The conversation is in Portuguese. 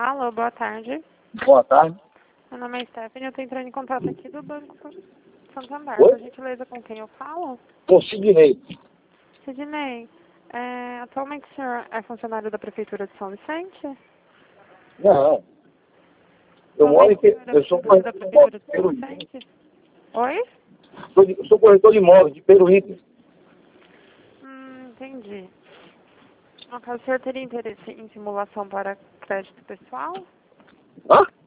Alô, boa tarde. Boa tarde. Meu nome é Stephanie, eu estou entrando em contato aqui do Banco Santander. Oi? Por gentileza, com quem eu falo? Com Sidney. Sidney, atualmente o senhor é funcionário da Prefeitura de São Vicente? Não. Eu moro em Atualmente o senhor é eu sou funcionário da corretor Prefeitura de de São Peruíbe. Vicente? Oi? Sou corretor de imóveis de Peruíbe. Entendi. No caso, o senhor teria interesse em simulação para crédito pessoal? Hã?